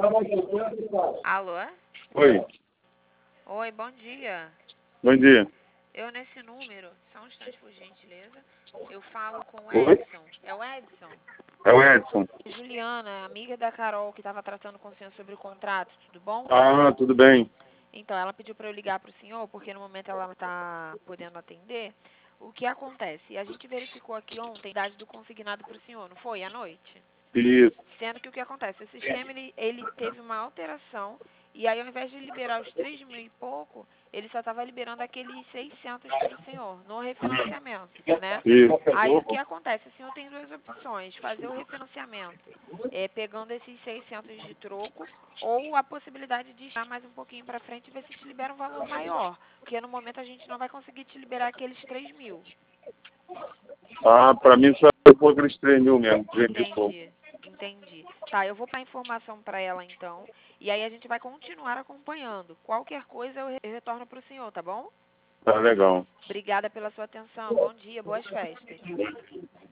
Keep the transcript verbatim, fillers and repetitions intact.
Alô? Oi, Oi, bom dia. bom dia. Eu nesse número, só um instante por gentileza, eu falo com o Oi? Edson. É o Edson? É o Edson. Juliana, amiga da Carol, que estava tratando com o senhor sobre o contrato, tudo bom? Ah, tudo bem. Então, ela pediu para eu ligar para o senhor, porque no momento ela não está podendo atender. O que acontece? A gente verificou aqui ontem a idade do consignado para o senhor, não foi? À noite? Isso. Sendo que o que acontece? O sistema, ele, ele teve uma alteração, e aí ao invés de liberar os três mil e pouco, ele só estava liberando aqueles seiscentos para o senhor, no refinanciamento, né? Isso. Aí o que acontece? O senhor tem duas opções, fazer o refinanciamento, é, pegando esses seiscentos de troco, ou a possibilidade de estar mais um pouquinho para frente e ver se te libera um valor maior, porque no momento a gente não vai conseguir te liberar aqueles três mil. Ah, pra mim só foi aqueles três mil mesmo, três mil e pouco. Entendi, entendi. Tá, eu vou passar informação para ela então, e aí a gente vai continuar acompanhando. Qualquer coisa eu re- eu retorno para o senhor, tá bom? Tá legal. Obrigada pela sua atenção. Bom dia, boas festas.